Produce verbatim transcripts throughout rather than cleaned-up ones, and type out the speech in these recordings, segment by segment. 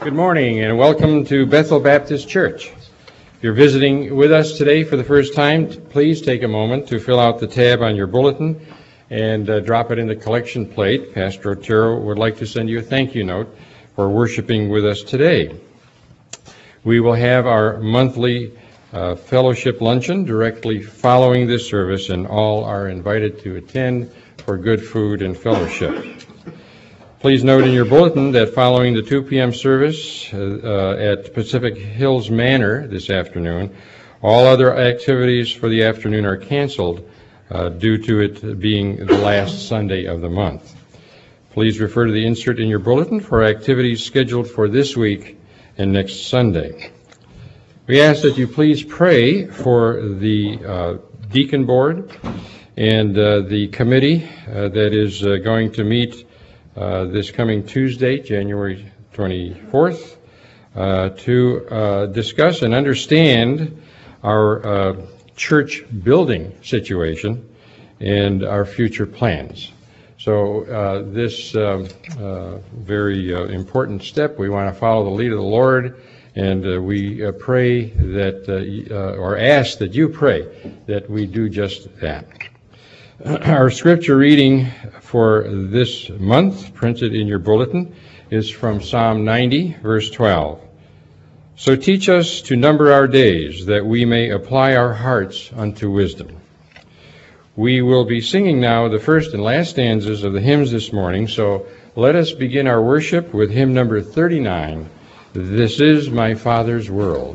Good morning and welcome to Bethel Baptist Church. If you're visiting with us today for the first time, please take a moment to fill out the tab on your bulletin and uh, drop it in the collection plate. Pastor Otero would like to send you a thank you note for worshiping with us today. We will have our monthly uh, fellowship luncheon directly following this service, and all are invited to attend for good food and fellowship. Please note in your bulletin that following the two p.m. service uh, at Pacific Hills Manor this afternoon, all other activities for the afternoon are canceled uh, due to it being the last Sunday of the month. Please refer to the insert in your bulletin for activities scheduled for this week and next Sunday. We ask that you please pray for the uh, deacon board and uh, the committee uh, that is uh, going to meet Uh, this coming Tuesday, January twenty-fourth, uh, to uh, discuss and understand our uh, church building situation and our future plans. So uh, this uh, uh, very uh, important step, we want to follow the lead of the Lord, and uh, we uh, pray that, uh, uh, or ask that you pray that we do just that. Our scripture reading for this month, printed in your bulletin, is from Psalm ninety, verse twelve. So teach us to number our days, that we may apply our hearts unto wisdom. We will be singing now the first and last stanzas of the hymns this morning, so let us begin our worship with hymn number thirty-nine, This Is My Father's World.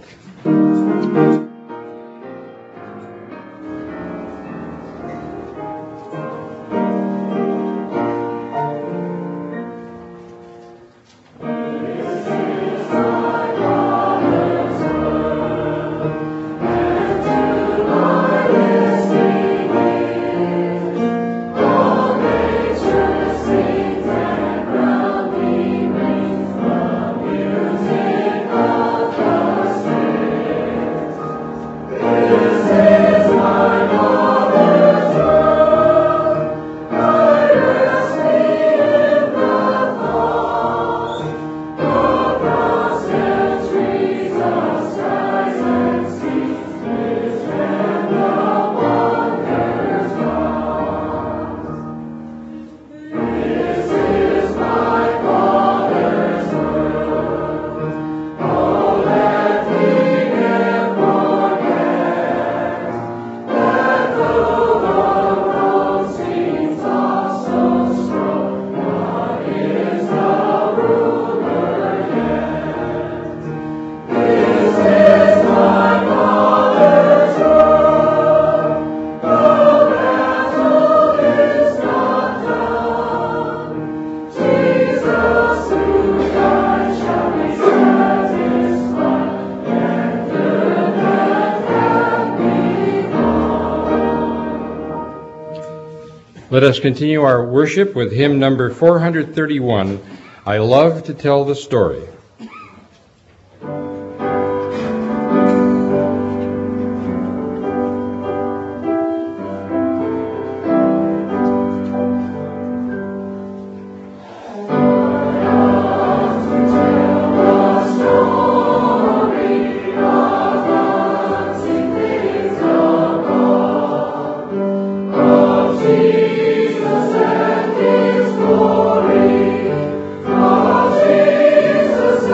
Let us continue our worship with hymn number four thirty-one, I Love to Tell the Story. Jesus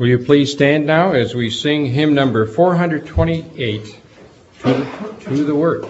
Will you please stand now as we sing hymn number four hundred twenty-eight, To, to the Work.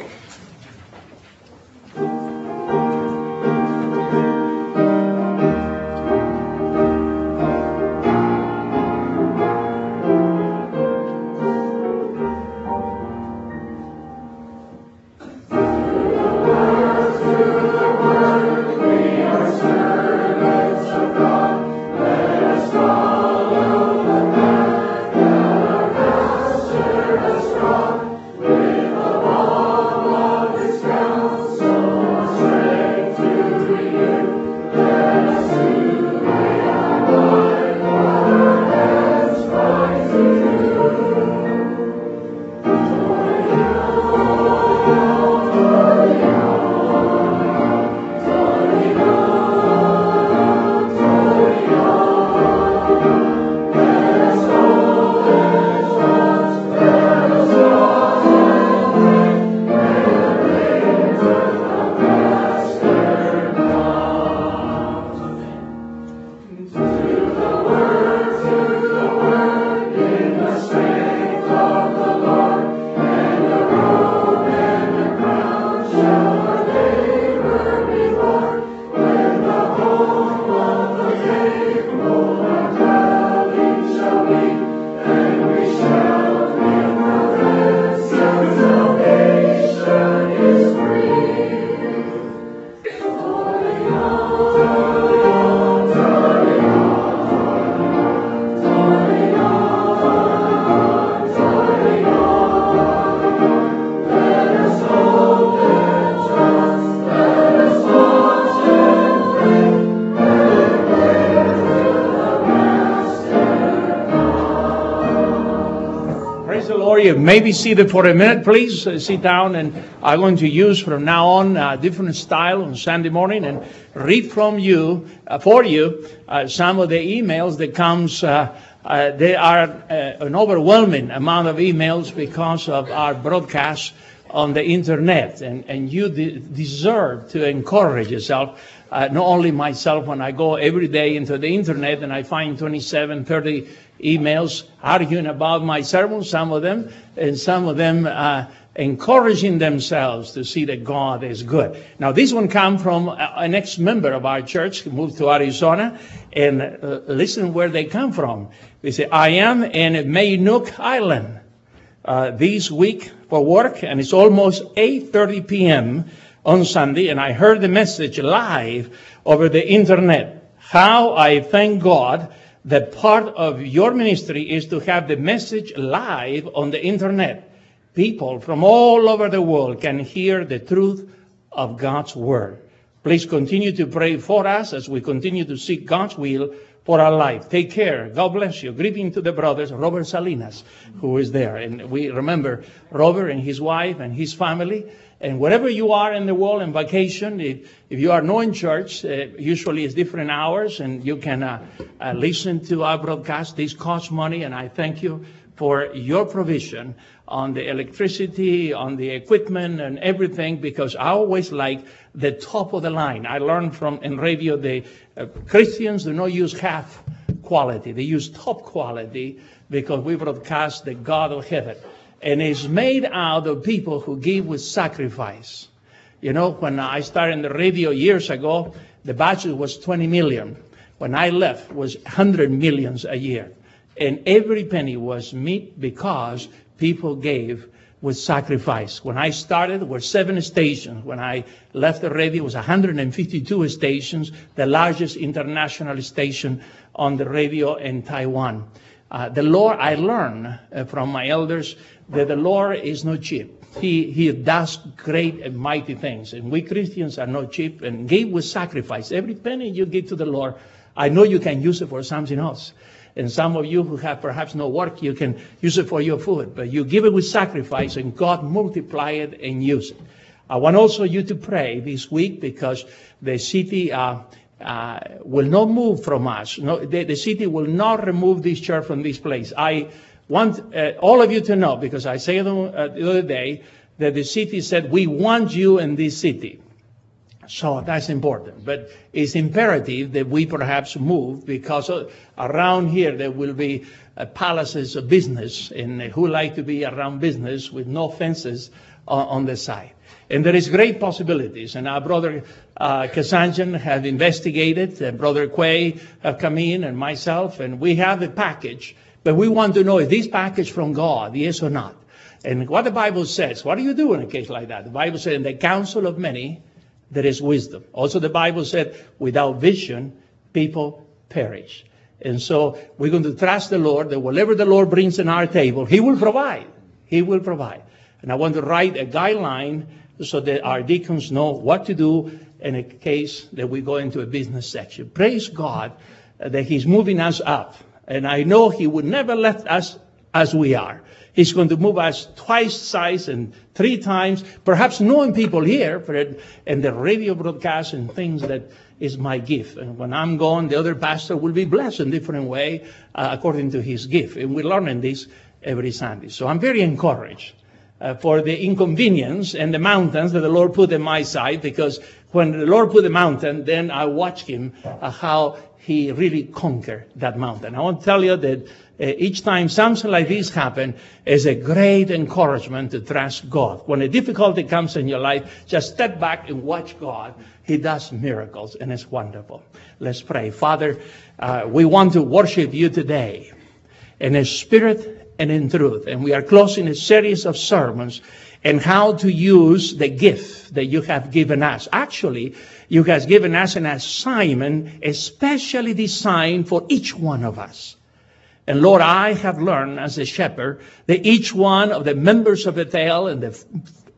You may be seated for a minute, please. Uh, sit down, and I'm going to use from now on a different style on Sunday morning and read from you, uh, for you, uh, some of the emails that comes. Uh, uh, they are uh, an overwhelming amount of emails because of our broadcast on the internet, and, and you de- deserve to encourage yourself. Uh, not only myself, when I go every day into the internet and I find twenty-seven, thirty emails arguing about my sermon, some of them, and some of them uh, encouraging themselves to see that God is good. Now, this one comes from an ex-member of our church who moved to Arizona, and uh, listen where they come from. They say, I am in Maynook Island uh, this week for work, and it's almost eight thirty p.m. on Sunday, and I heard the message live over the internet. How I thank God that part of your ministry is to have the message live on the internet. People from all over the world can hear the truth of God's word. Please continue to pray for us as we continue to seek God's will for our life. Take care. God bless you. Greeting to the brothers, Robert Salinas, who is there. And we remember Robert and his wife and his family. And wherever you are in the world on vacation, if, if you are not in church, uh, usually it's different hours, and you can uh, uh, listen to our broadcast. This costs money, and I thank you for your provision on the electricity, on the equipment, and everything, because I always like the top of the line. I learned from in radio the uh, Christians do not use half quality. They use top quality because we broadcast the God of heaven. And it's made out of people who give with sacrifice. You know, when I started in the radio years ago, the budget was twenty million. When I left, it was one hundred millions a year. And every penny was meat because people gave with sacrifice. When I started, there were seven stations. When I left the radio, it was one hundred fifty-two stations, the largest international station on the radio in Taiwan. Uh, the Lord, I learned uh, from my elders that the Lord is not cheap. He he does great and mighty things. And we Christians are not cheap and give with sacrifice. Every penny you give to the Lord, I know you can use it for something else. And some of you who have perhaps no work, you can use it for your food. But you give it with sacrifice, and God multiply it and use it. I want also you to pray this week because the city uh, uh, will not move from us. No, the, the city will not remove this church from this place. I want uh, all of you to know, because I said uh, the other day that the city said, we want you in this city. So that's important. But it's imperative that we perhaps move, because uh, around here there will be uh, palaces of business, and who like to be around business with no fences on, on the side. And there is great possibilities. And our brother uh, Kasanjan have investigated, and Brother Quay have come in, and myself, and we have a package. But we want to know, is this package from God, yes or not? And what the Bible says, what do you do in a case like that? The Bible says, in the counsel of many, there is wisdom. Also, the Bible said, without vision, people perish. And so we're going to trust the Lord that whatever the Lord brings in our table, He will provide. He will provide. And I want to write a guideline so that our deacons know what to do in a case that we go into a business section. Praise God that He's moving us up. And I know He would never let us as we are. He's going to move us twice size and three times, perhaps knowing people here, and the radio broadcast and things that is my gift. And when I'm gone, the other pastor will be blessed in a different way uh, according to his gift. And we're learning this every Sunday. So I'm very encouraged uh, for the inconvenience and the mountains that the Lord put in my side, because when the Lord put the mountain, then I watch Him uh, how He really conquered that mountain. I want to tell you that Uh, each time something like this happens, is a great encouragement to trust God. When a difficulty comes in your life, just step back and watch God. He does miracles, and it's wonderful. Let's pray. Father, uh, we want to worship You today in a spirit and in truth. And we are closing a series of sermons on how to use the gift that You have given us. Actually, You have given us an assignment especially designed for each one of us. And Lord, I have learned as a shepherd that each one of the members of Bethel and the f-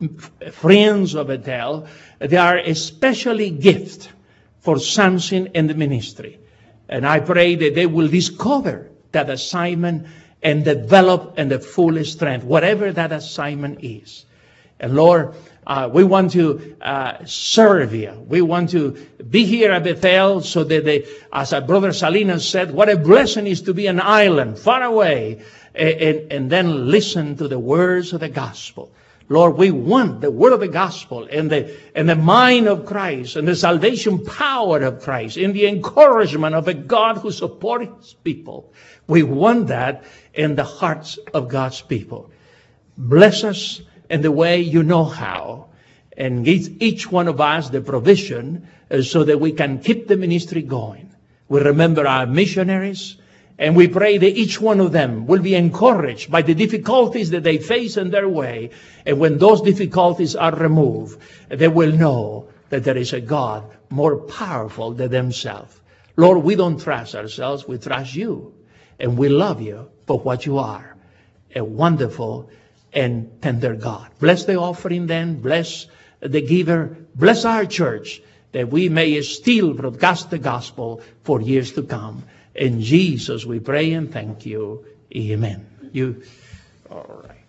f- friends of Bethel, they are especially gifted for something in the ministry. And I pray that they will discover that assignment and develop in the full strength, whatever that assignment is. And Lord, Uh, we want to uh, serve You. We want to be here at Bethel so that, they, as our brother Salinas said, what a blessing is to be an island far away and, and, and then listen to the words of the gospel. Lord, we want the word of the gospel and the, and the mind of Christ and the salvation power of Christ and the encouragement of a God who supports His people. We want that in the hearts of God's people. Bless us in the way You know how, and give each one of us the provision uh, so that we can keep the ministry going. We remember our missionaries, and we pray that each one of them will be encouraged by the difficulties that they face in their way. And when those difficulties are removed, they will know that there is a God more powerful than themselves. Lord, we don't trust ourselves, we trust You. And we love You for what You are, a wonderful and tender God. Bless the offering then, bless the giver, bless our church, that we may still broadcast the gospel for years to come. In Jesus we pray and thank You. Amen. You, all right.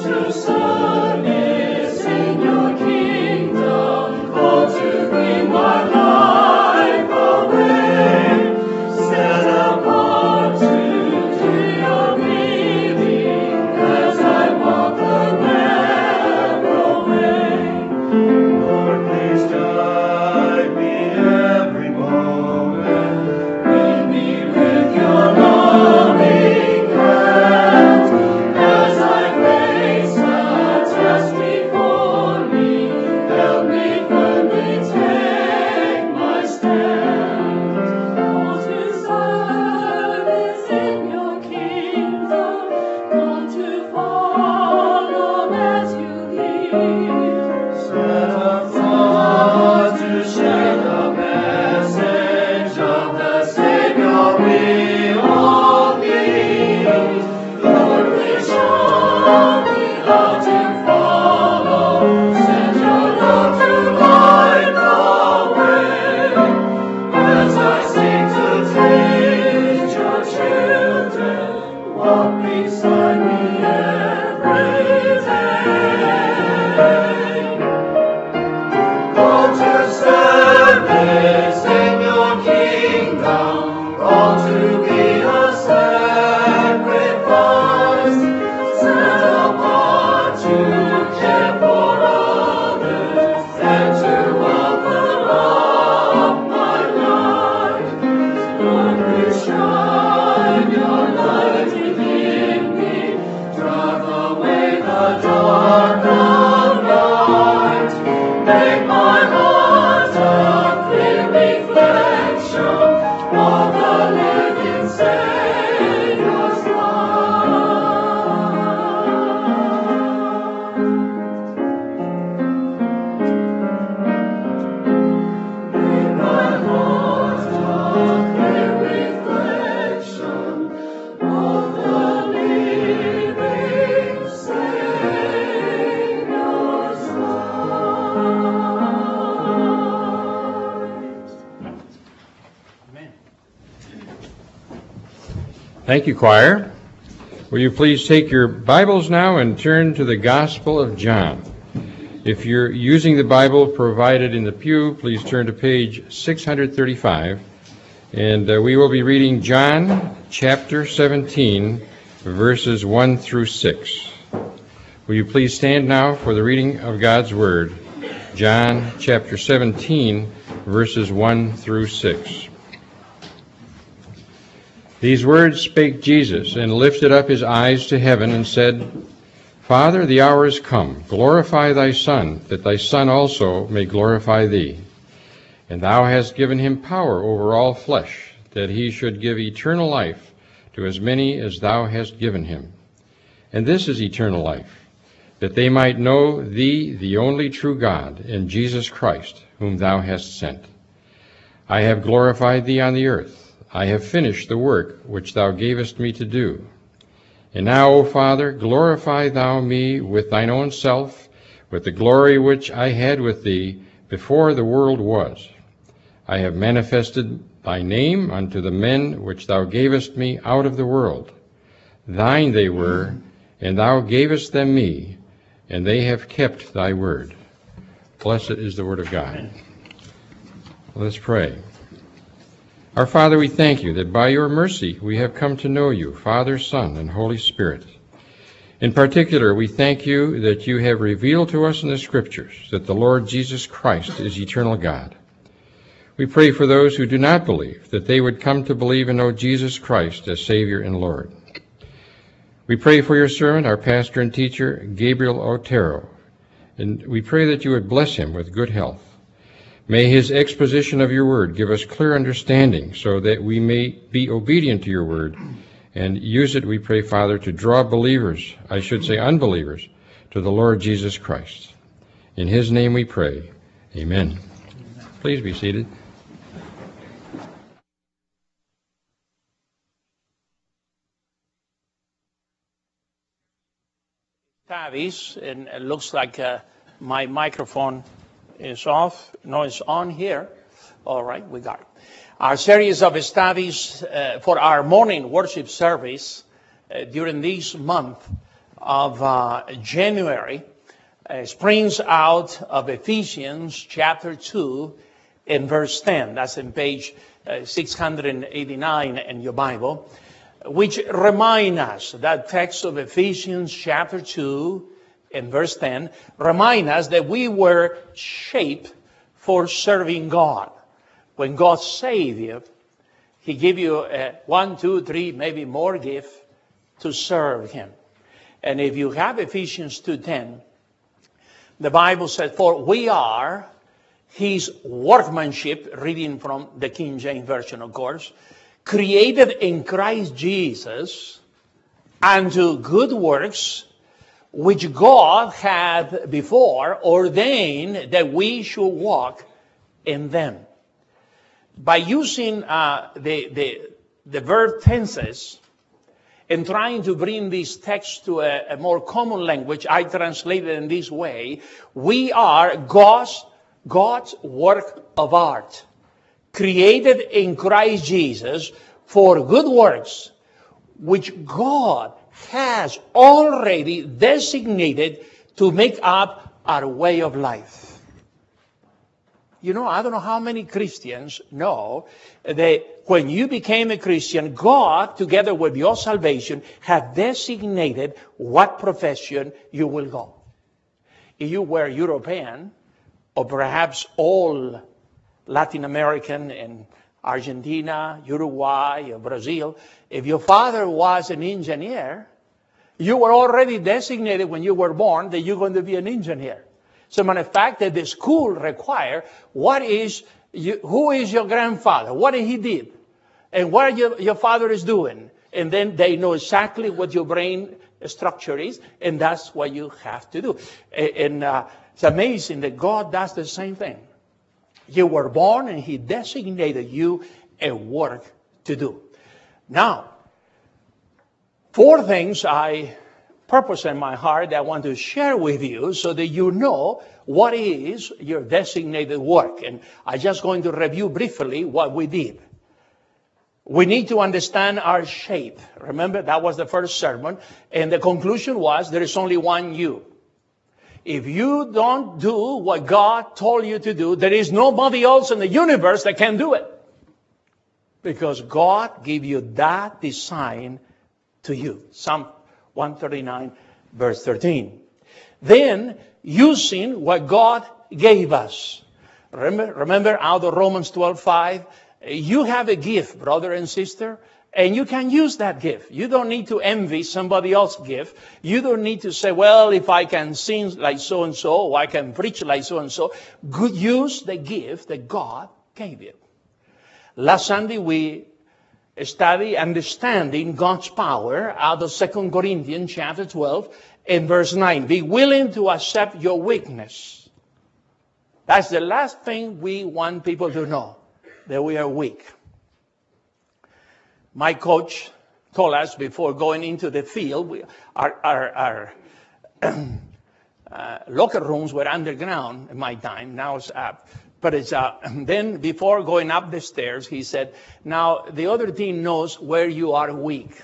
Thank you, choir. Will you please take your Bibles now and turn to the Gospel of John. If you're using the Bible provided in the pew, please turn to page six thirty-five. And uh, we will be reading John chapter seventeen, verses one through six. Will you please stand now for the reading of God's Word? John chapter seventeen, verses one through six. These words spake Jesus, and lifted up his eyes to heaven, and said, Father, the hour is come. Glorify thy Son, that thy Son also may glorify thee. And thou hast given him power over all flesh, that he should give eternal life to as many as thou hast given him. And this is eternal life, that they might know thee, the only true God, and Jesus Christ, whom thou hast sent. I have glorified thee on the earth. I have finished the work which thou gavest me to do. And now, O Father, glorify thou me with thine own self, with the glory which I had with thee before the world was. I have manifested thy name unto the men which thou gavest me out of the world. Thine they were, and thou gavest them me, and they have kept thy word. Blessed is the word of God. Let's pray. Our Father, we thank you that by your mercy we have come to know you, Father, Son, and Holy Spirit. In particular, we thank you that you have revealed to us in the Scriptures that the Lord Jesus Christ is eternal God. We pray for those who do not believe, that they would come to believe and know Jesus Christ as Savior and Lord. We pray for your servant, our pastor and teacher, Gabriel Otero, and we pray that you would bless him with good health. May his exposition of your word give us clear understanding so that we may be obedient to your word and use it, we pray, Father, to draw believers, I should say unbelievers, to the Lord Jesus Christ. In his name we pray. Amen. Please be seated. Tavis, and it looks like uh, my microphone is off. No, it's on here. All right, we got it. Our series of studies uh, for our morning worship service uh, during this month of uh, January uh, springs out of Ephesians chapter two and verse ten. That's in page uh, six hundred eighty-nine in your Bible, which remind us, that text of Ephesians chapter two and verse ten, remind us that we were shaped for serving God. When God saved you, He gave you uh, one, two, three, maybe more gift to serve Him. And if you have Ephesians two ten, the Bible says, for we are His workmanship, reading from the King James Version, of course, created in Christ Jesus unto good works, which God had before ordained that we should walk in them. By using uh, the, the, the verb tenses and trying to bring this text to a, a more common language, I translate it in this way. We are God's, God's work of art, created in Christ Jesus for good works, which God has already designated to make up our way of life. You know, I don't know how many Christians know that when you became a Christian, God, together with your salvation, have designated what profession you will go. If you were European, or perhaps all Latin American and Argentina, Uruguay, or Brazil, if your father was an engineer, you were already designated when you were born that you're going to be an engineer. As a matter of fact, that the school require what is you, who is your grandfather, what he did, and what your, your father is doing. And then they know exactly what your brain structure is, and that's what you have to do. And, and uh, it's amazing that God does the same thing. You were born, and He designated you a work to do. Now, four things I purpose in my heart that I want to share with you so that you know what is your designated work. And I'm just going to review briefly what we did. We need to understand our shape. Remember, that was the first sermon. And the conclusion was there is only one you. If you don't do what God told you to do, there is nobody else in the universe that can do it. Because God gave you that design to you. Psalm one thirty-nine, verse thirteen. Then, using what God gave us. Remember, remember out of Romans twelve five, you have a gift, brother and sister, and you can use that gift. You don't need to envy somebody else's gift. You don't need to say, well, if I can sing like so-and-so, or I can preach like so-and-so. Good, use the gift that God gave you. Last Sunday, we study understanding God's power out of Second Corinthians chapter twelve and verse nine. Be willing to accept your weakness. That's the last thing we want people to know, that we are weak. My coach told us before going into the field, we, our, our, our uh, locker rooms were underground in my time. Now it's up. But it's, uh, then before going up the stairs, he said, now the other team knows where you are weak.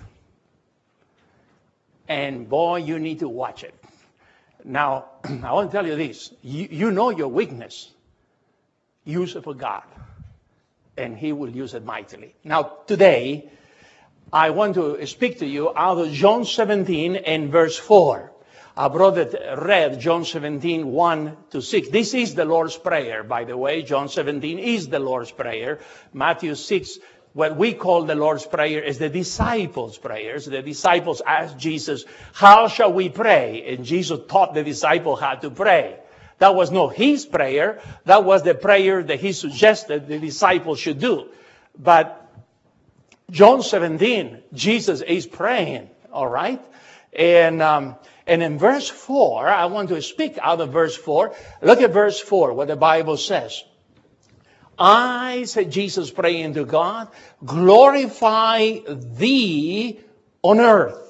And boy, you need to watch it. Now, I want to tell you this. You, you know your weakness. Use it for God. And He will use it mightily. Now, today, I want to speak to you out of John seventeen and verse four. Our brother read John seventeen, one to six. This is the Lord's Prayer, by the way. John seventeen is the Lord's Prayer. Matthew six, what we call the Lord's Prayer, is the disciples' prayers. The disciples asked Jesus, how shall we pray? And Jesus taught the disciples how to pray. That was not His prayer. That was the prayer that He suggested the disciples should do. But John seventeen, Jesus is praying, all right? And... Um, And in verse four, I want to speak out of verse four. Look at verse four, what the Bible says. I, said Jesus praying to God, glorify Thee on earth.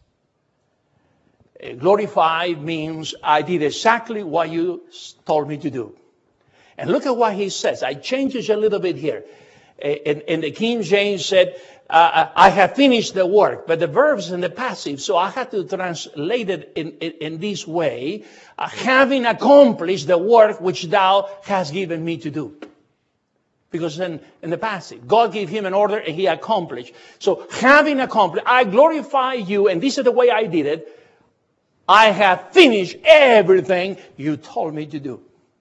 Glorify means I did exactly what you told me to do. And look at what He says. I changed it a little bit here. And, and the King James said, uh, I have finished the work. But the verb's in the passive, so I had to translate it in, in, in this way. Uh, having accomplished the work which thou hast given me to do. Because in, in the passive, God gave him an order and he accomplished. So having accomplished, I glorify you, and this is the way I did it. I have finished everything you told me to do.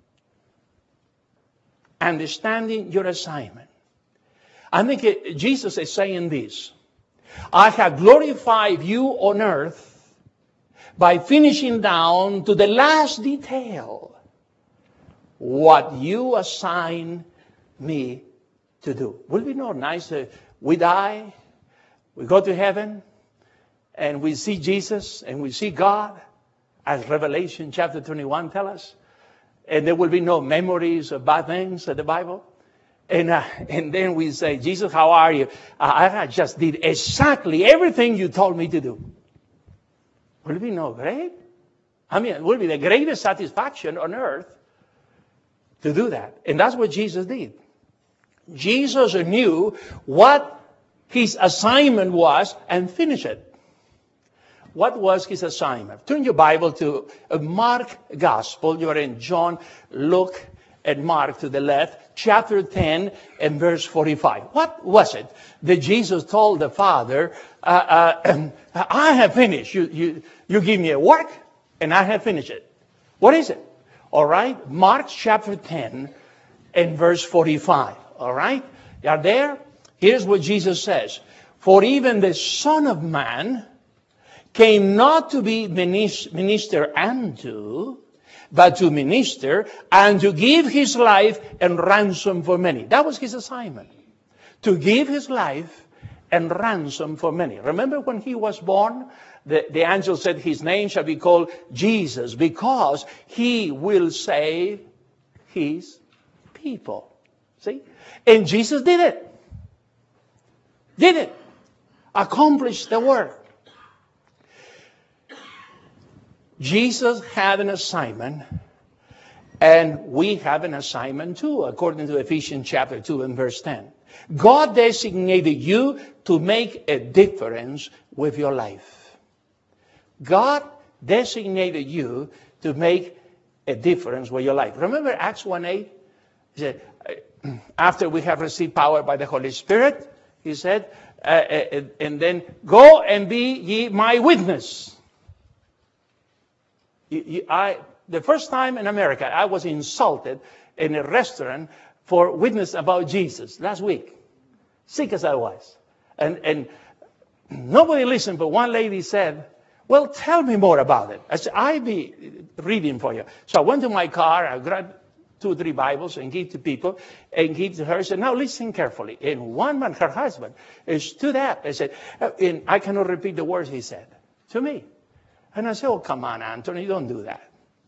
Understanding your assignment. I think it, Jesus is saying this. I have glorified you on earth by finishing down to the last detail what you assign me to do. Would it be not nice that we die, we go to heaven, and we see Jesus, and we see God, as Revelation chapter twenty-one tells us, and there will be no memories of bad things in the Bible. And, uh, and then we say, Jesus, how are you? Uh, I just did exactly everything you told me to do. Will it be no great? I mean, it will be the greatest satisfaction on earth to do that. And that's what Jesus did. Jesus knew what his assignment was and finished it. What was his assignment? Turn your Bible to Mark Gospel. You're in John, Luke, and Mark to the left, chapter ten and verse forty-five. What was it that Jesus told the Father, uh, uh, I have finished. You, you, you give me a work, and I have finished it. What is it? All right, Mark chapter ten and verse forty-five. All right, you are there? Here's what Jesus says. For even the Son of Man came not to be minister unto, but to minister and to give his life and ransom for many. That was his assignment. To give his life and ransom for many. Remember when he was born, the, the angel said his name shall be called Jesus because he will save his people. See? And Jesus did it. Did it. Accomplished the work. Jesus had an assignment, and we have an assignment too, according to Ephesians chapter two and verse ten. God designated you to make a difference with your life. God designated you to make a difference with your life. Remember Acts one eight? He said, after we have received power by the Holy Spirit, he said, uh, uh, and then go and be ye my witness. You, you, I, the first time in America, I was insulted in a restaurant for witness about Jesus last week. Sick as I was. And, and nobody listened, but one lady said, well, tell me more about it. I said, I'll be reading for you. So I went to my car, I grabbed two or three Bibles and gave to people and gave to her. I said, now listen carefully. And one man, her husband, stood up and said, and I cannot repeat the words he said to me. And I said, oh, come on, Anthony, don't do that.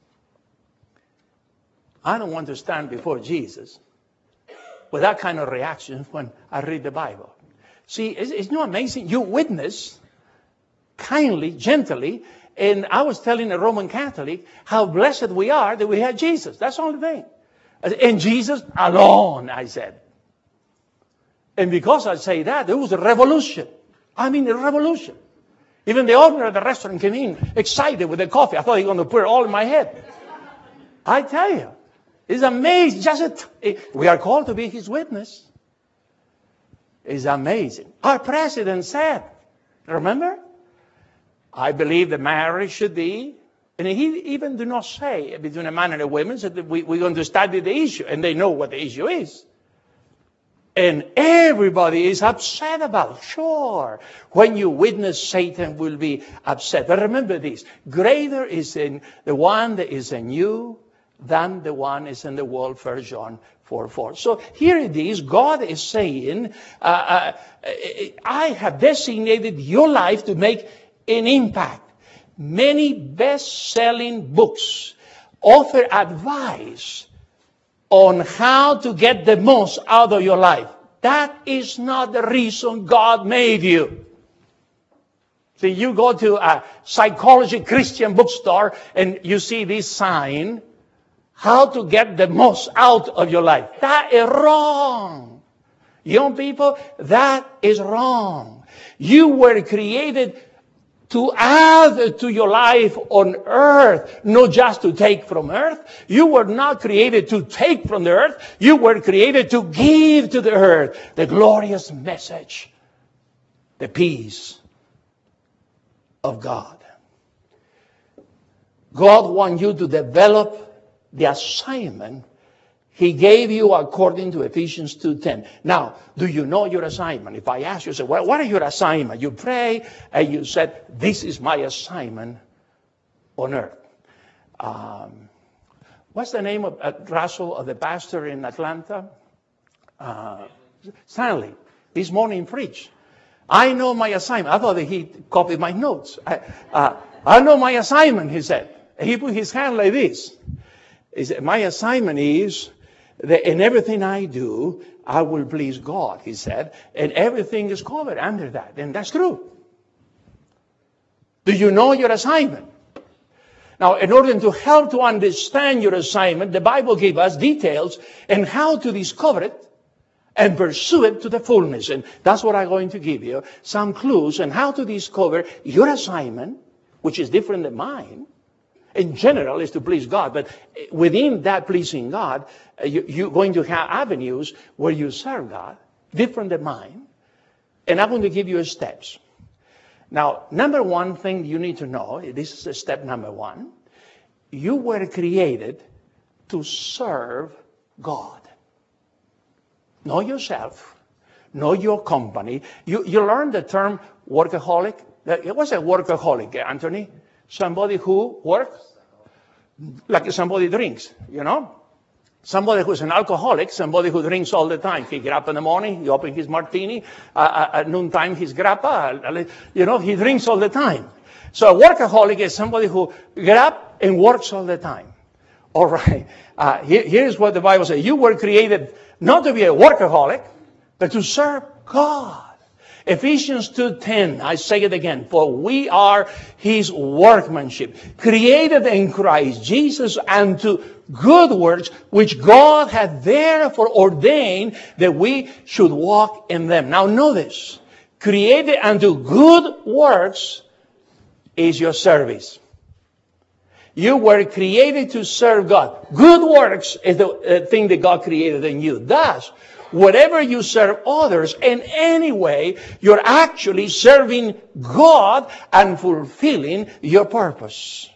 I don't want to stand before Jesus with that kind of reaction when I read the Bible. See, it's, it's not amazing. You witness kindly, gently, and I was telling a Roman Catholic how blessed we are that we had Jesus. That's the only thing. And Jesus alone, I said. And because I say that, there was a revolution. I mean, a revolution. Even the owner of the restaurant came in excited with the coffee. I thought he was going to put it all in my head. I tell you, it's amazing. Just a, we are called to be his witness. It's amazing. Our president said, remember? I believe the marriage should be, and he even do not say between a man and a woman, so that we, we're going to study the issue, and they know what the issue is. And everybody is upset about it. Sure, when you witness, Satan will be upset. But remember this, greater is in the one that is in you than the one is in the world, First John four four. So here it is, God is saying, uh, uh, I have designated your life to make an impact. Many best-selling books offer advice on how to get the most out of your life. That is not the reason God made you. See, you go to a psychology Christian bookstore and you see this sign, how to get the most out of your life. That is wrong. Young people, that is wrong. You were created to add to your life on earth, not just to take from earth. You were not created to take from the earth. You were created to give to the earth the glorious message, the peace of God. God wants you to develop the assignment He gave you according to Ephesians two ten. Now, do you know your assignment? If I ask you, say, well, what are your assignment? You pray and you said, this is my assignment on earth. Um, what's the name of uh, Russell, of the pastor in Atlanta? Uh, Stanley. This morning preached. I know my assignment. I thought that he copied my notes. I, uh, I know my assignment, he said. He put his hand like this. He said, my assignment is that in everything I do, I will please God, he said. And everything is covered under that. And that's true. Do you know your assignment? Now, in order to help to understand your assignment, the Bible gives us details on how to discover it and pursue it to the fullness. And that's what I'm going to give you. Some clues on how to discover your assignment, which is different than mine. In general, is to please God. But within that pleasing God, you, you're going to have avenues where you serve God, different than mine. And I'm going to give you steps. Now, number one thing you need to know, this is step number one. You were created to serve God. Know yourself. Know your company. You, you learn the term workaholic. What's a workaholic, Anthony? Somebody who works like somebody drinks, you know. Somebody who's an alcoholic, somebody who drinks all the time. He get up in the morning, he opens his martini. Uh, at noontime, his grappa. You know, he drinks all the time. So a workaholic is somebody who get up and works all the time. All right. Uh, here, here's what the Bible says. You were created not to be a workaholic, but to serve God. Ephesians two ten, I say it again, for we are His workmanship, created in Christ Jesus unto good works, which God hath therefore ordained that we should walk in them. Now notice, created unto good works is your service. You were created to serve God. Good works is the uh, thing that God created in you. Thus, whatever you serve others in any way, you're actually serving God and fulfilling your purpose.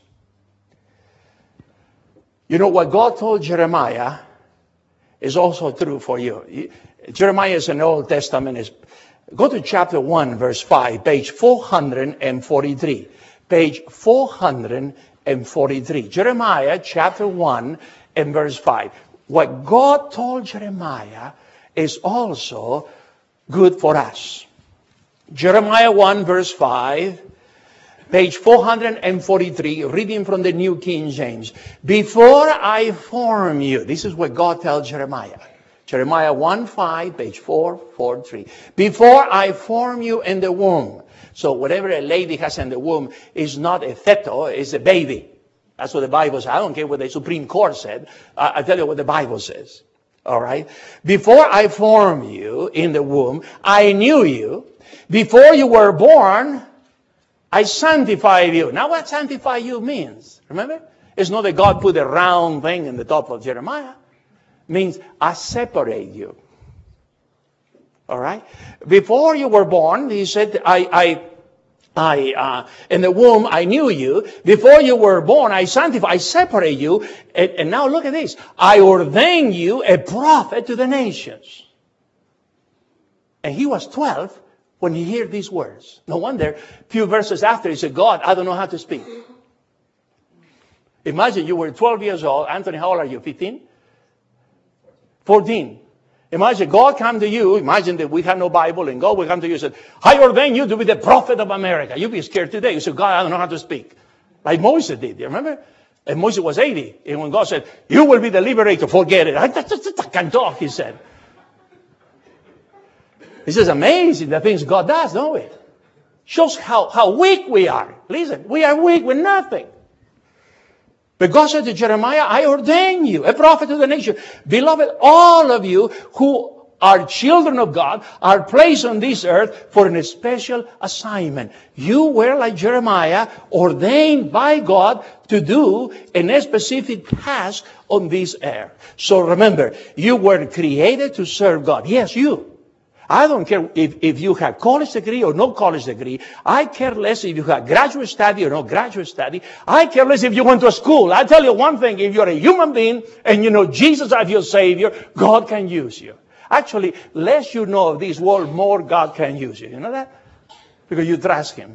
You know, what God told Jeremiah is also true for you. Jeremiah is in the Old Testament. Go to chapter one, verse five, page four hundred forty-three. Page four hundred forty-three. Jeremiah chapter one and verse five. What God told Jeremiah is also good for us. Jeremiah one verse five, page four hundred forty-three, reading from the New King James. Before I form you, this is what God tells Jeremiah. Jeremiah one five, page four forty-three. Before I form you in the womb. So whatever a lady has in the womb is not a feto, it's a baby. That's what the Bible says. I don't care what the Supreme Court said. I, I tell you what the Bible says. All right. Before I formed you in the womb, I knew you. Before you were born, I sanctified you. Now what sanctify you means, remember? It's not that God put a round thing in the top of Jeremiah. It means I separate you. All right. Before you were born, he said, I, I, I, uh, in the womb, I knew you. Before you were born, I sanctify, I separate you. And, and now look at this. I ordain you a prophet to the nations. And he was twelve when he heard these words. No wonder, a few verses after, he said, God, I don't know how to speak. Imagine you were twelve years old. Anthony, how old are you? fifteen? fourteen. Imagine God come to you. Imagine that we have no Bible and God will come to you and say, I ordain you to be the prophet of America. You'd be scared today. You say, God, I don't know how to speak. Like Moses did. You remember? And Moses was eighty. And when God said, you will be the liberator, forget it. I can't talk, he said. This is amazing the things God does, don't we? Shows how, how weak we are. Listen, we are weak with nothing. But God said to Jeremiah, I ordain you a prophet to the nation. Beloved, all of you who are children of God, are placed on this earth for a special assignment. You were, like Jeremiah, ordained by God to do a specific task on this earth. So remember, you were created to serve God. Yes, you. I don't care if, if you have college degree or no college degree. I care less if you have graduate study or no graduate study. I care less if you went to a school. I tell you one thing, if you're a human being and you know Jesus as your Savior, God can use you. Actually, less you know of this world, more God can use you. You know that? Because you trust Him.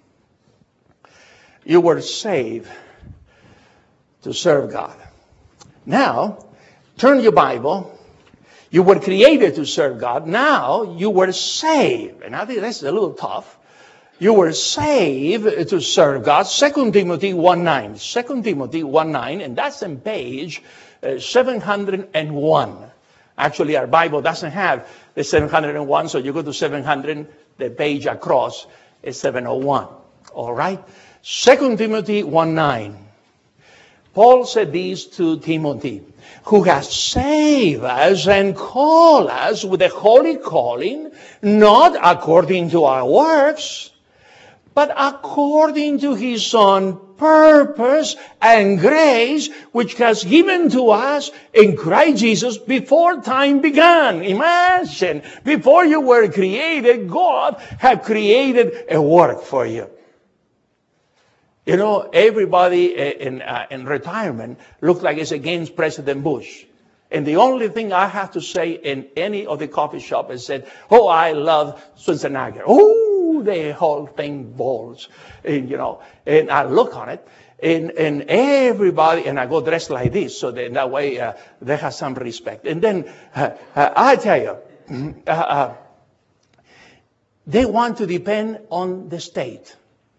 You were saved to serve God. Now, turn your Bible. You were created to serve God. Now, you were saved. And I think that's a little tough. You were saved to serve God. Second Timothy one nine. Second Timothy one nine. And that's on page uh, seven hundred one. Actually, our Bible doesn't have the seven hundred one, so you go to seven hundred, the page across is seven oh one. All right? Second Timothy one nine. Paul said this to Timothy, who has saved us and called us with a holy calling, not according to our works, but according to His own purpose and grace, which has given to us in Christ Jesus before time began. Imagine, before you were created, God had created a work for you. You know, everybody in, uh, in retirement looks like it's against President Bush. And the only thing I have to say in any of the coffee shop is said, oh, I love Schwarzenegger. Oh, the whole thing balls. And, you know, and I look on it, and, and everybody, and I go dressed like this, so that, that way uh, they have some respect. And then, uh, uh, I tell you, uh, uh, they want to depend on the state.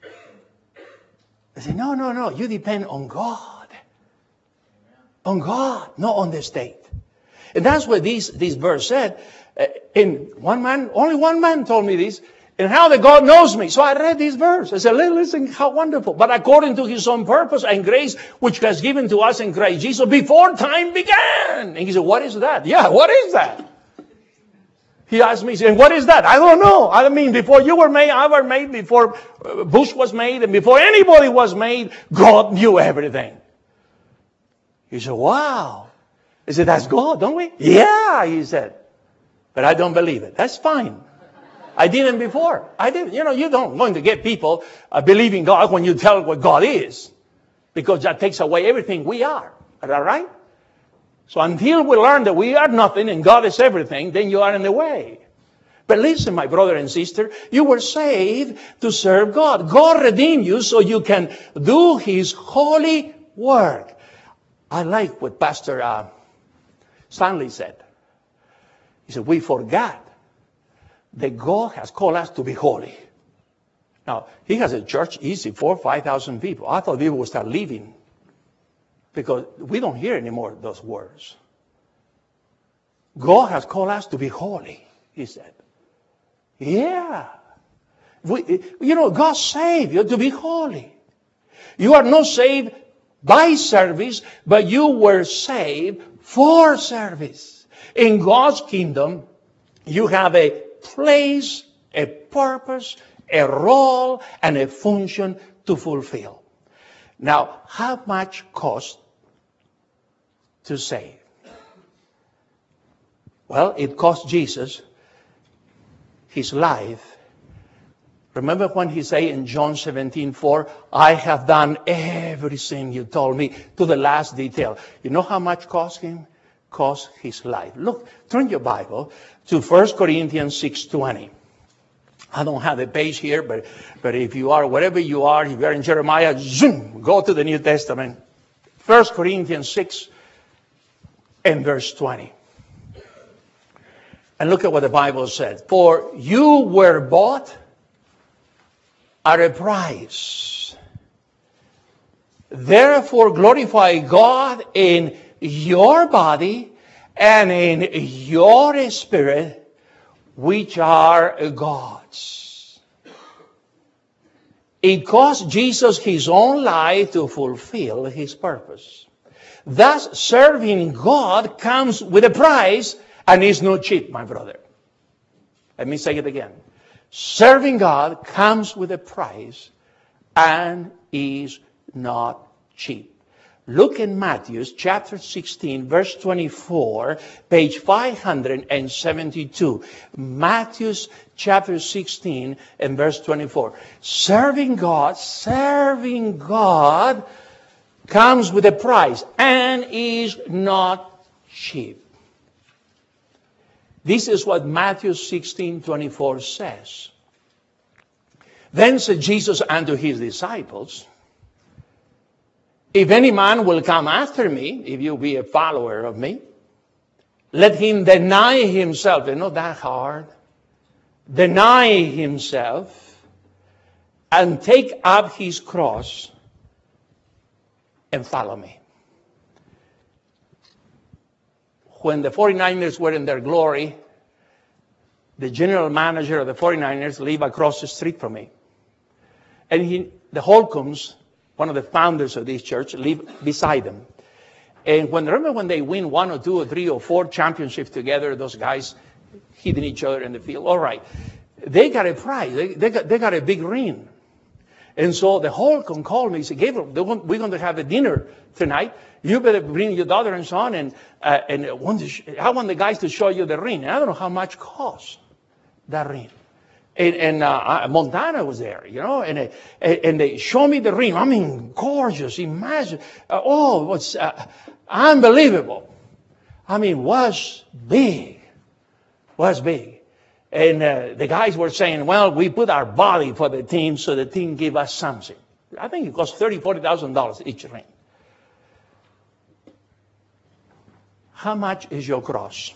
I say, no, no, no, you depend on God. On God, not on the state. And that's what this, this verse said. Uh, and one man, only one man told me this, and how that God knows me. So I read this verse. I said, listen, how wonderful. But according to His own purpose and grace, which has given to us in Christ Jesus before time began. And he said, what is that? Yeah, what is that? He asked me, he said, what is that? I don't know. I mean, before you were made, I was made, before Bush was made, and before anybody was made, God knew everything. He said, wow. He said, that's God, don't we? Yeah, he said. But I don't believe it. That's fine. I didn't before. I didn't. You know, you don't going to get people uh, believing God when you tell what God is. Because that takes away everything we are. Is that right? So until we learn that we are nothing and God is everything, then you are in the way. But listen, my brother and sister, you were saved to serve God. God redeemed you so you can do His holy work. I like what Pastor uh, Stanley said. He said, we forgot that God has called us to be holy. Now, He has a church, easy, four, five thousand people. I thought people would start leaving because we don't hear anymore those words. God has called us to be holy, He said. Yeah. We, you know, God saved you to be holy. You are not saved by service, but you were saved for service. In God's kingdom, you have a place, a purpose, a role, and a function to fulfill. Now, how much cost to save? Well, it cost Jesus His life. Remember when He said in John seventeen four, I have done everything you told me to the last detail. You know how much cost Him? Cost His life. Look, turn your Bible to First Corinthians six twenty. I don't have the page here, but, but if you are, wherever you are, if you are in Jeremiah, zoom, go to the New Testament. First Corinthians six and verse twenty. And look at what the Bible said. For you were bought at a price. Therefore glorify God in your body and in your spirit, which are God's. It cost Jesus His own life to fulfill His purpose. Thus, serving God comes with a price And it's not cheap, my brother. Let me say it again. Serving God comes with a price and is not cheap. Look in Matthew chapter sixteen, verse twenty-four, page five hundred seventy-two. Matthew chapter sixteen and verse twenty-four. Serving God, serving God comes with a price and is not cheap. This is what Matthew sixteen twenty-four says. Then said Jesus unto his disciples, if any man will come after me, if you be a follower of me, let him deny himself. It's not that hard. Deny himself and take up his cross and follow me. When the forty-niners were in their glory, the general manager of the forty-niners lived across the street from me. And he, the Holcombs, one of the founders of this church, lived beside them. And when remember when they win one or two or three or four championships together, those guys hitting each other in the field. All right. They got a prize. They, they, got, they got a big ring. And so the Holcomb called me. He said, Gabriel, we're going to have a dinner tonight. You better bring your daughter and son. And, uh, and I want to sh- I want the guys to show you the ring. And I don't know how much costs that ring. And, and uh, Montana was there, you know, and, uh, and they show me the ring. I mean, gorgeous, imagine. Uh, oh, it was uh, unbelievable. I mean, was big, was big. And uh, the guys were saying, well, we put our body for the team, so the team gave us something. I think it cost thirty thousand dollars, forty thousand dollars each ring. How much is your cross?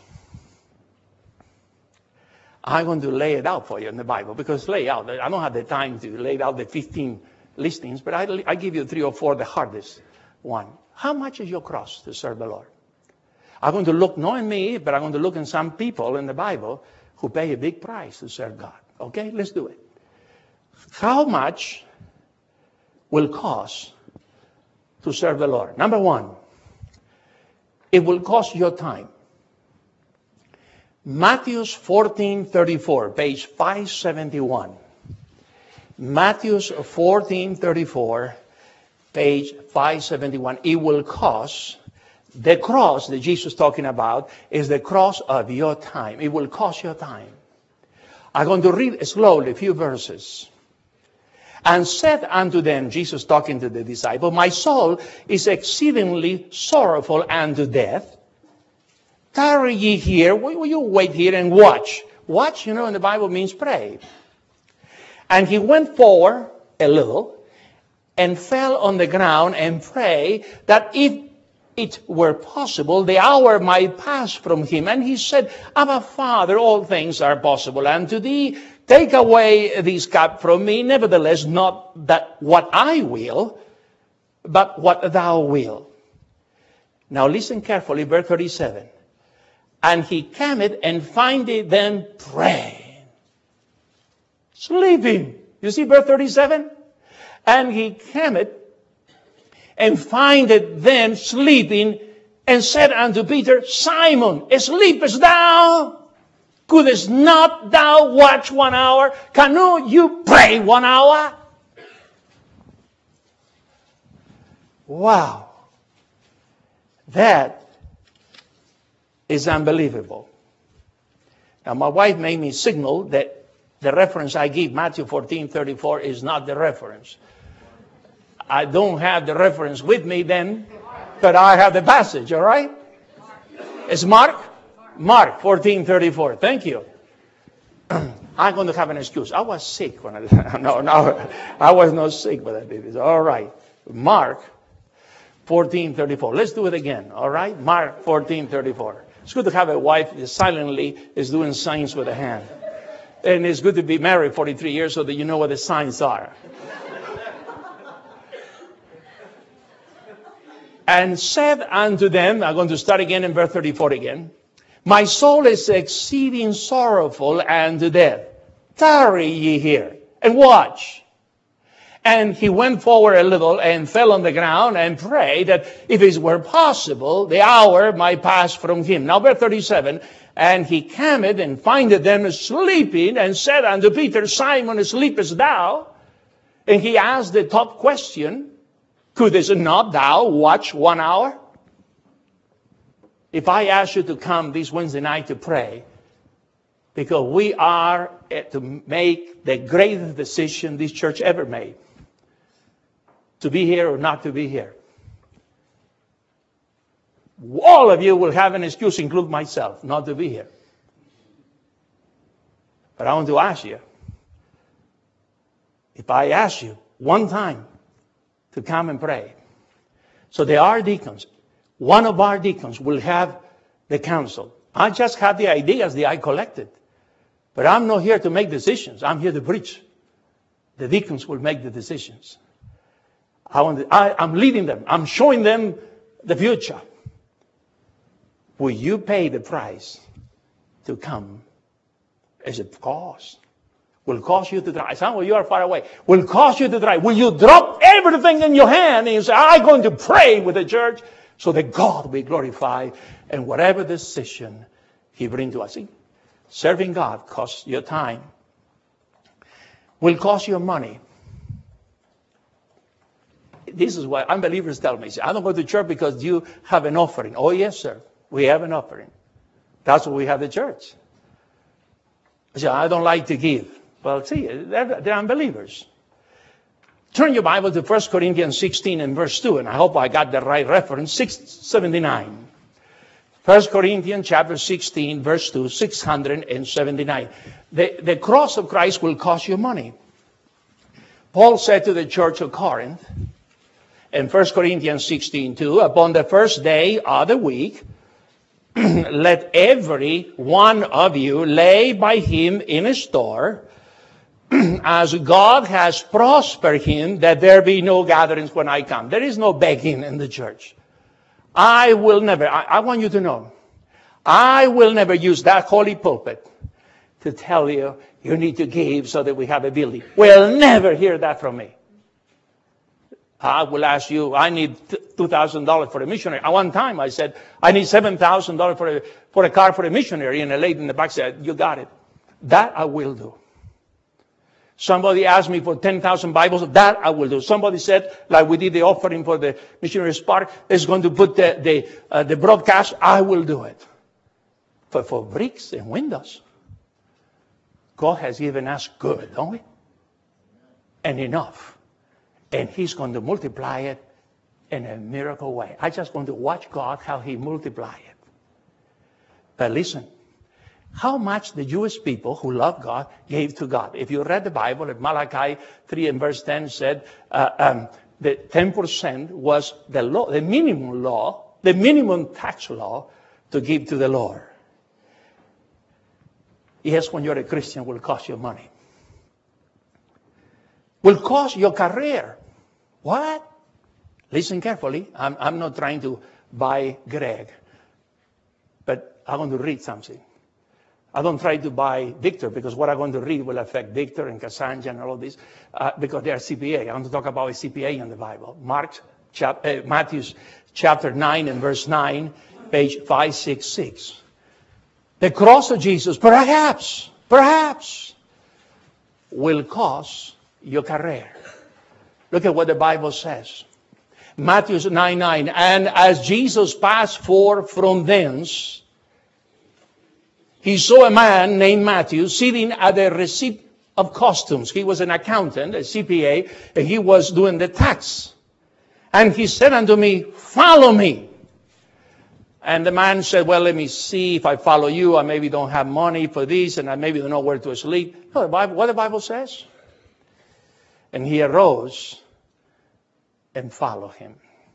I'm going to lay it out for you in the Bible, because lay out, I don't have the time to lay out the fifteen listings, but I, I give you three or four, the hardest one. How much is your cross to serve the Lord? I'm going to look, not in me, but I'm going to look in some people in the Bible who pay a big price to serve God. Okay, let's do it. How much will cost to serve the Lord? Number one, it will cost your time. Matthew fourteen thirty-four, page five seventy-one. Matthew fourteen thirty-four, page five seventy-one. It will cost, the cross that Jesus is talking about is the cross of your time. It will cost your time. I'm going to read slowly a few verses. And said unto them, Jesus talking to the disciple, my soul is exceedingly sorrowful unto death. Tarry ye here. Will you wait here and watch? Watch, you know, in the Bible means pray. And he went forward a little and fell on the ground and prayed that if it were possible, the hour might pass from him. And he said, Abba, Father, all things are possible unto thee. Take away this cup from me. Nevertheless, not that what I will, but what thou wilt. Now listen carefully, verse thirty-seven. And he came and findeth them praying, sleeping. You see verse thirty-seven? And he came and findeth them sleeping, and said unto Peter, Simon, sleepest thou? Couldst not thou watch one hour? Cannot you pray one hour? Wow. That is unbelievable. Now, my wife made me signal that the reference I give, Matthew fourteen thirty-four, is not the reference. I don't have the reference with me then, but I have the passage, all right? It's Mark? Mark fourteen thirty-four. Thank you. I'm going to have an excuse. I was sick when I did it. No, no, I was not sick when I did this. All right. Mark fourteen thirty-four. Let's do it again, all right? Mark fourteen thirty-four. It's good to have a wife that silently is doing signs with a hand. And it's good to be married forty-three years so that you know what the signs are. And said unto them, I'm going to start again in verse thirty-four again. My soul is exceeding sorrowful unto death. Tarry ye here and watch. And he went forward a little and fell on the ground and prayed that if it were possible, the hour might pass from him. Now, verse thirty-seven, and he came and findeth them sleeping, and said unto Peter, Simon, sleepest thou? And he asked the top question, couldest not thou watch one hour? If I ask you to come this Wednesday night to pray, because we are to make the greatest decision this church ever made, to be here or not to be here. All of you will have an excuse, include myself, not to be here. But I want to ask you, if I ask you one time to come and pray, so there are deacons. One of our deacons will have the counsel. I just have the ideas that I collected. But I'm not here to make decisions. I'm here to preach. The deacons will make the decisions. I want to, I, I'm leading them. I'm showing them the future. Will you pay the price to come as a cost? Will cost you to drive. Some of you are far away. Will cost you to drive. Will you drop everything in your hand and you say, I'm going to pray with the church so that God will be glorified and whatever decision He brings to us. See, serving God costs your time. Will cost you money. This is what unbelievers tell me. Say, I don't go to church because you have an offering. Oh, yes, sir. We have an offering. That's what we have at church. I say, I don't like to give. Well, see, they're, they're unbelievers. Turn your Bible to First Corinthians sixteen and verse two, and I hope I got the right reference, six seventy-nine. First Corinthians chapter sixteen, verse two, six seventy-nine. The, the cross of Christ will cost you money. Paul said to the church of Corinth, in First Corinthians sixteen, two, upon the first day of the week, let every one of you lay by him in a store, as God has prospered him, that there be no gatherings when I come. There is no begging in the church. I will never, I, I want you to know, I will never use that holy pulpit to tell you, you need to give so that we have a building. We'll never hear that from me. I will ask you, I need two thousand dollars for a missionary. At one time I said, I need seven thousand dollars for a, for a car for a missionary. And a lady in the back said, you got it. That I will do. Somebody asked me for ten thousand Bibles. That I will do. Somebody said, like we did the offering for the missionaries park, is going to put the, the, uh, the broadcast. I will do it. But for bricks and windows, God has given us good, don't we? And enough. And He's going to multiply it in a miracle way. I just want to watch God, how He multiply it. But listen, how much the Jewish people who love God gave to God. If you read the Bible, at Malachi three and verse ten said, uh, um, the ten percent was the law, the minimum law, the minimum tax law to give to the Lord. Yes, when you're a Christian, it will cost you money. Will cost your career. What? Listen carefully. I'm, I'm not trying to buy Greg. But I'm going to read something. I don't try to buy Victor because what I'm going to read will affect Victor and Cassandra and all of this uh, because they are C P A. I want to talk about a C P A in the Bible. Mark, chap, uh, Matthew chapter nine and verse nine, page five sixty-six. The cross of Jesus, perhaps, perhaps, will cost your career. Look at what the Bible says. Matthew nine nine. And as Jesus passed forth from thence, he saw a man named Matthew sitting at the receipt of customs. He was an accountant, a C P A, and he was doing the tax. And he said unto me, follow me. And the man said, well, let me see if I follow you. I maybe don't have money for this, and I maybe don't know where to sleep. No, the Bible, what the Bible says? And he arose and followed him.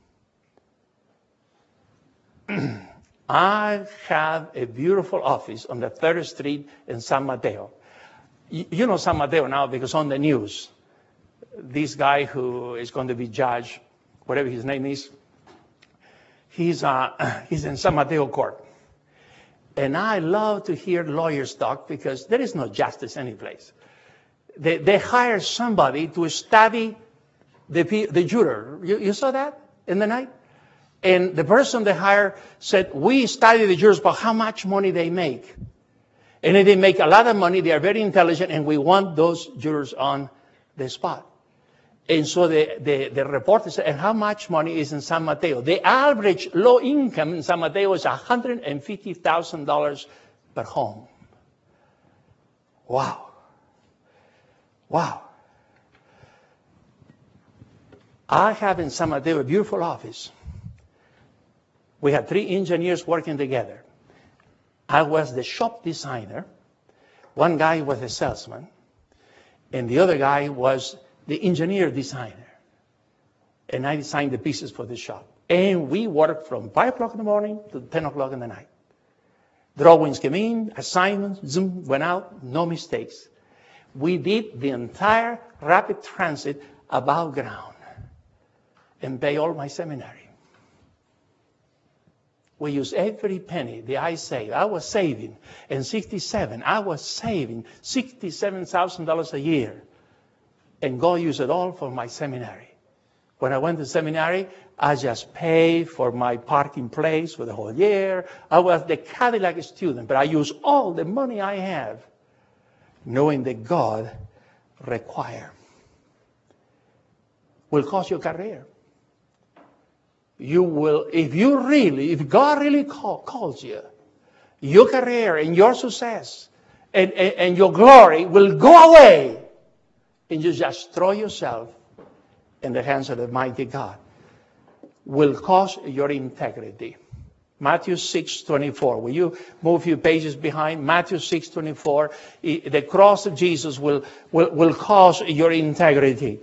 I have a beautiful office on the third Street in San Mateo. You know San Mateo now because on the news, this guy who is going to be judged, whatever his name is, he's, uh, he's in San Mateo court. And I love to hear lawyers talk because there is no justice anyplace. They, they hire somebody to study the, the juror. You, you saw that in the night? And the person they hired said, we study the jurors about how much money they make. And if they make a lot of money, they are very intelligent, and we want those jurors on the spot. And so the, the, the reporter said, and how much money is in San Mateo? The average low income in San Mateo is one hundred fifty thousand dollars per home. Wow. Wow. I have in San Mateo a beautiful office. We had three engineers working together. I was the shop designer. One guy was a salesman. And the other guy was the engineer designer. And I designed the pieces for the shop. And we worked from five o'clock in the morning to ten o'clock in the night. Drawings came in, assignments, zoom, went out, no mistakes. We did the entire rapid transit above ground and pay all my seminary. We used every penny that I saved. I was saving. In sixty-seven, I was saving sixty-seven thousand dollars a year. And God used it all for my seminary. When I went to seminary, I just paid for my parking place for the whole year. I was the Cadillac student, but I used all the money I have, knowing that God requires. Will cost your career. You will, if you really, if God really call, calls you, your career and your success and, and, and your glory will go away, and you just throw yourself in the hands of the mighty God. Will cost your integrity. Matthew six twenty-four. Will you move a few pages behind? Matthew six twenty-four. The cross of Jesus will, will, will cost your integrity.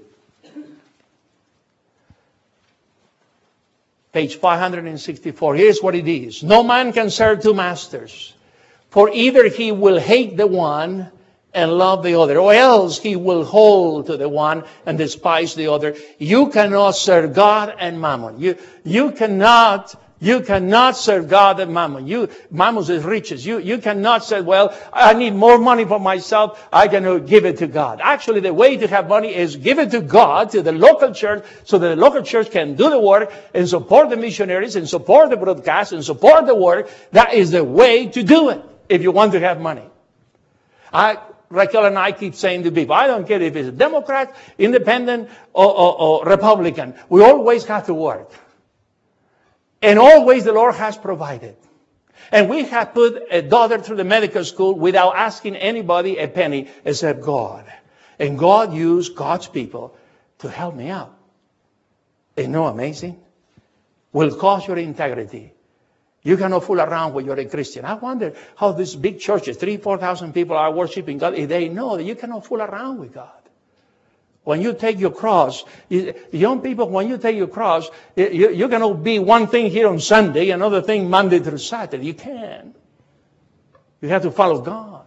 Page five hundred sixty-four. Here's what it is. No man can serve two masters. For either he will hate the one and love the other, or else he will hold to the one and despise the other. You cannot serve God and mammon. You, you cannot, you cannot serve God and mammon. You, mammon is riches. You, you cannot say, well, I need more money for myself. I can give it to God. Actually, the way to have money is give it to God, to the local church, so that the local church can do the work and support the missionaries and support the broadcast and support the work. That is the way to do it if you want to have money. I, Raquel and I keep saying to people, I don't care if it's a Democrat, Independent, or, or, or Republican. We always have to work. And always the Lord has provided. And we have put a daughter through the medical school without asking anybody a penny except God. And God used God's people to help me out. Isn't that amazing? Will cost your integrity. You cannot fool around when you're a Christian. I wonder how these big churches, three, four thousand people are worshiping God, if they know that you cannot fool around with God. When you take your cross, you, young people, when you take your cross, you, you're going to be one thing here on Sunday, another thing Monday through Saturday. You can't. You have to follow God.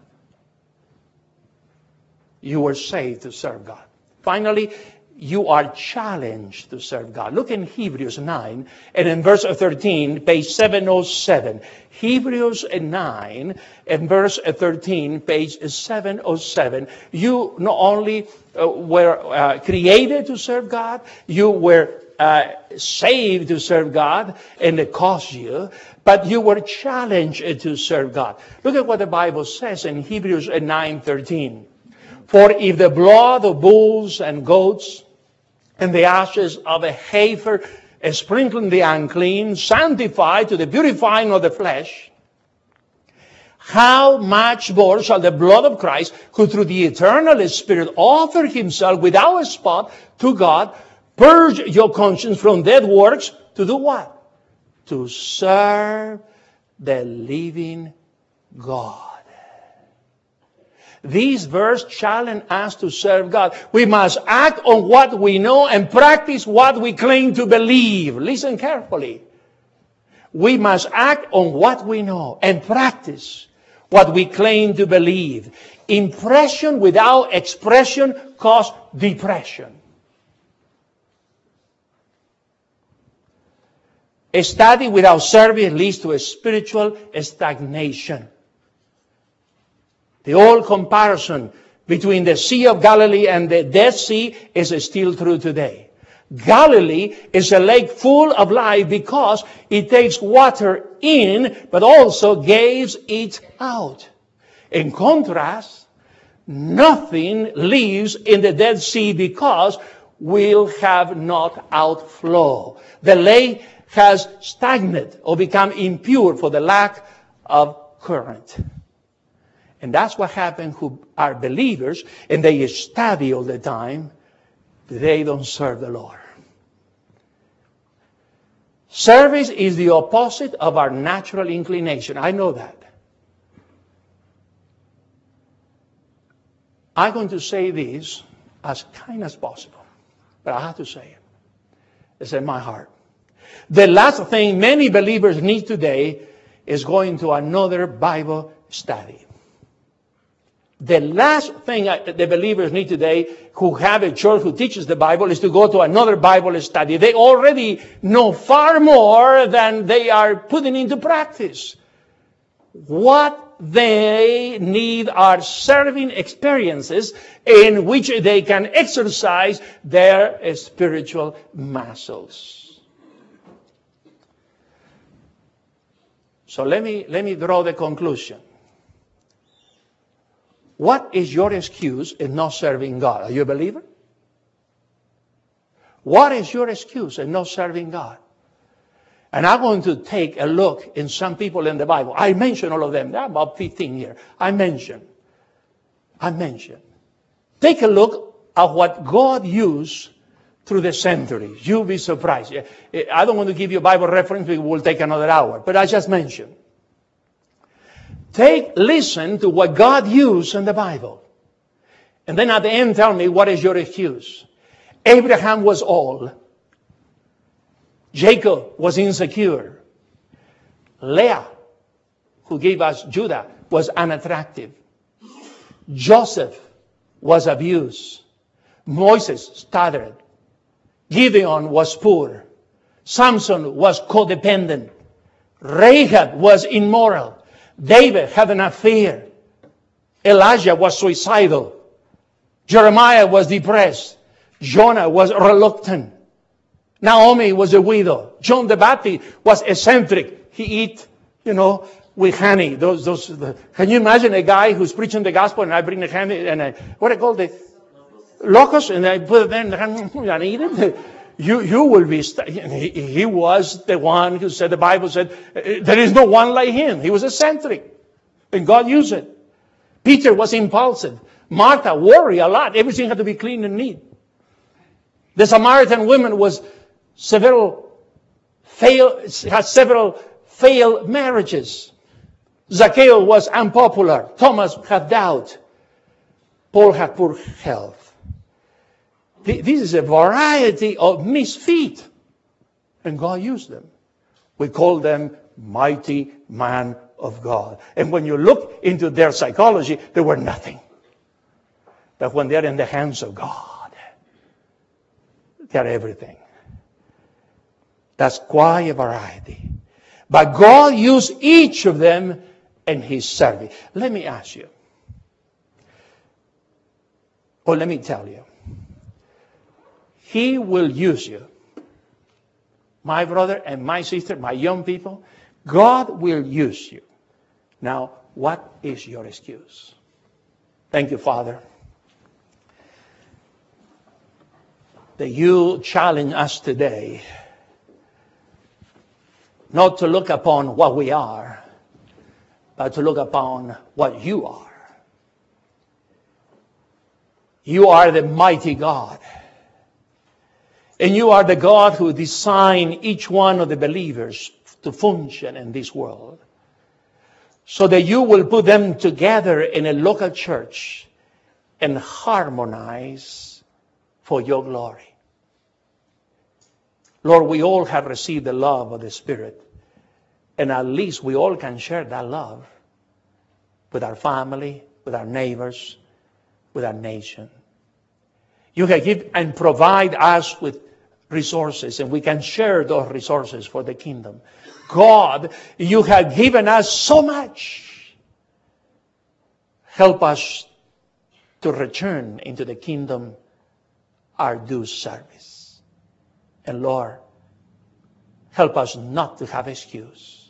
You were saved to serve God. Finally, you are challenged to serve God. Look in Hebrews nine and in verse thirteen, page seven oh seven. Hebrews nine and verse thirteen, page seven oh seven. You not only uh, were uh, created to serve God, you were uh, saved to serve God, and it cost you, but you were challenged to serve God. Look at what the Bible says in Hebrews nine thirteen. For if the blood of bulls and goats and the ashes of a heifer sprinkling the unclean sanctify to the purifying of the flesh, how much more shall the blood of Christ, who through the eternal Spirit offered himself without a spot to God, purge your conscience from dead works to do what? To serve the living God. These verses challenge us to serve God. We must act on what we know and practice what we claim to believe. Listen carefully. We must act on what we know and practice what we claim to believe. Impression without expression causes depression. A study without service leads to a spiritual stagnation. The old comparison between the Sea of Galilee and the Dead Sea is still true today. Galilee is a lake full of life because it takes water in, but also gives it out. In contrast, nothing lives in the Dead Sea because we'll have not outflow. The lake has stagnated or become impure for the lack of current. And that's what happens who are believers and they study all the time. They don't serve the Lord. Service is the opposite of our natural inclination. I know that. I'm going to say this as kind as possible, but I have to say it. It's in my heart. The last thing many believers need today is going to another Bible study. The last thing the believers need today who have a church who teaches the Bible is to go to another Bible study. They already know far more than they are putting into practice. What they need are serving experiences in which they can exercise their spiritual muscles. So let me, let me draw the conclusion. What is your excuse in not serving God? Are you a believer? What is your excuse in not serving God? And I'm going to take a look in some people in the Bible. I mentioned all of them. There are about fifteen here. I mentioned. I mentioned. Take a look at what God used through the centuries. You'll be surprised. I don't want to give you a Bible reference. It will take another hour. But I just mentioned. Take, listen to what God used in the Bible. And then at the end tell me what is your excuse. Abraham was old. Jacob was insecure. Leah, who gave us Judah, was unattractive. Joseph was abused. Moses stuttered. Gideon was poor. Samson was codependent. Rahab was immoral. David had an affair. Elijah was suicidal. Jeremiah was depressed. Jonah was reluctant. Naomi was a widow. John the Baptist was eccentric. He eat, you know, with honey. Those, those. The, can you imagine a guy who's preaching the gospel and I bring the honey and I, what I call the locusts and I put it there and eat it? You, you will be, he, he was the one who said, the Bible said, there is no one like him. He was eccentric. And God used it. Peter was impulsive. Martha worried a lot. Everything had to be clean and neat. The Samaritan woman was several fail, had several failed marriages. Zacchaeus was unpopular. Thomas had doubt. Paul had poor health. This is a variety of misfit. And God used them. We call them mighty man of God. And when you look into their psychology, they were nothing. But when they're in the hands of God, they're everything. That's quite a variety. But God used each of them in His service. Let me ask you. Or let me tell you. He will use you. My brother and my sister, my young people, God will use you. Now, what is your excuse? Thank you, Father, that you challenge us today not to look upon what we are, but to look upon what you are. You are the mighty God. And you are the God who designed each one of the believers to function in this world. So that you will put them together in a local church and harmonize for your glory. Lord, we all have received the love of the Spirit. And at least we all can share that love with our family, with our neighbors, with our nation. You have given and provide us with resources, and we can share those resources for the kingdom. God, you have given us so much. Help us to return into the kingdom our due service. And Lord, help us not to have excuse.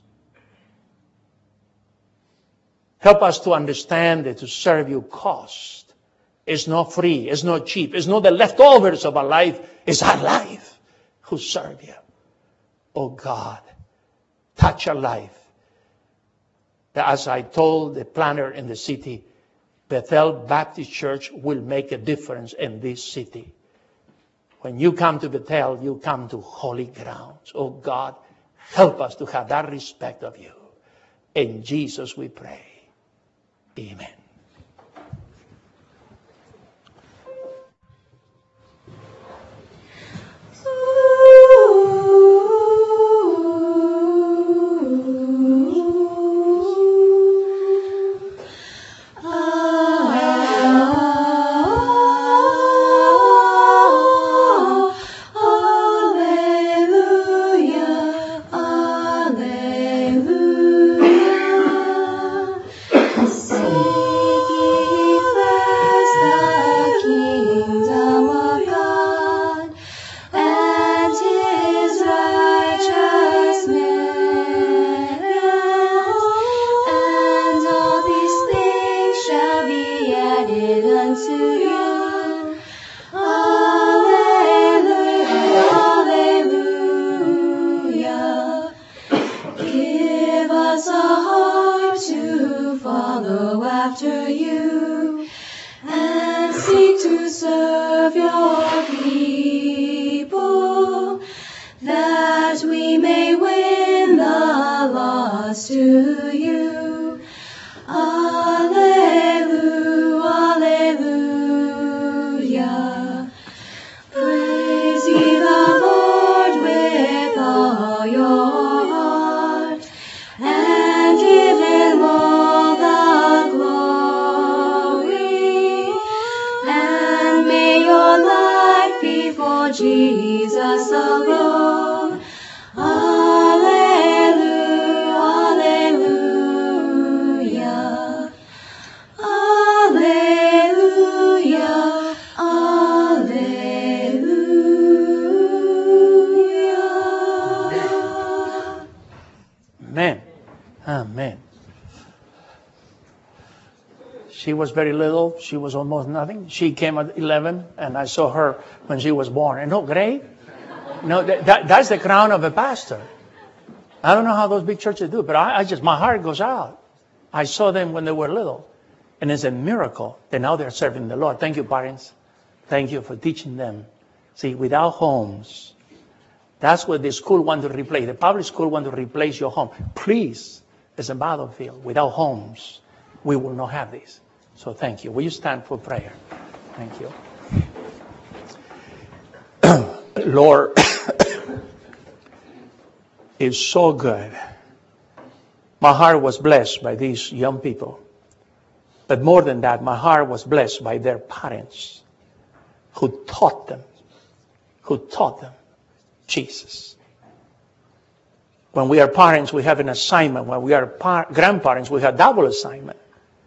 Help us to understand that to serve you cost. It's not free. It's not cheap. It's not the leftovers of our life. It's our life who serve you. Oh God, touch our life. That as I told the planner in the city, Bethel Baptist Church will make a difference in this city. When you come to Bethel, you come to holy grounds. Oh God, help us to have that respect of you. In Jesus we pray. Amen. Jesus alone. Alleluia, alleluia. Alleluia, alleluia. Amen. Amen. She was very little. She was almost nothing. She came at eleven, and I saw her when she was born. And no, great. No, that, that, that's the crown of a pastor. I don't know how those big churches do it, but I, I just, my heart goes out. I saw them when they were little. And it's a miracle that now they're serving the Lord. Thank you, parents. Thank you for teaching them. See, without homes, that's what the school want to replace. The public school want to replace your home. Please, it's a battlefield. Without homes, we will not have this. So thank you. Will you stand for prayer? Thank you. Lord, is so good. My heart was blessed by these young people. But more than that, my heart was blessed by their parents who taught them, who taught them Jesus. When we are parents, we have an assignment. When we are par- grandparents, we have double assignment.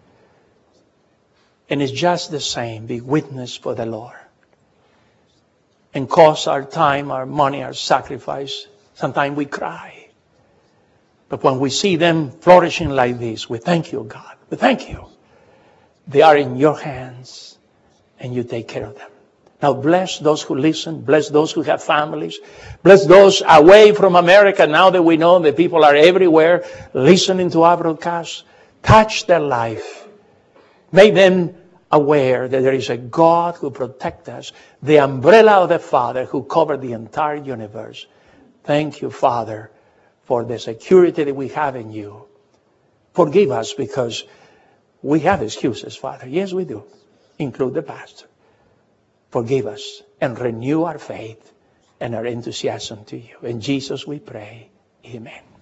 And it's just the same, be witness for the Lord. And cost our time, our money, our sacrifice. Sometimes we cry. But when we see them flourishing like this, we thank you, God. We thank you. They are in your hands, and you take care of them. Now bless those who listen. Bless those who have families. Bless those away from America. Now that we know that people are everywhere listening to our broadcast, touch their life. Make them aware that there is a God who protects us, the umbrella of the Father who covered the entire universe. Thank you, Father, for the security that we have in you. Forgive us because we have excuses, Father. Yes, we do. Include the pastor. Forgive us and renew our faith and our enthusiasm to you. In Jesus we pray. Amen.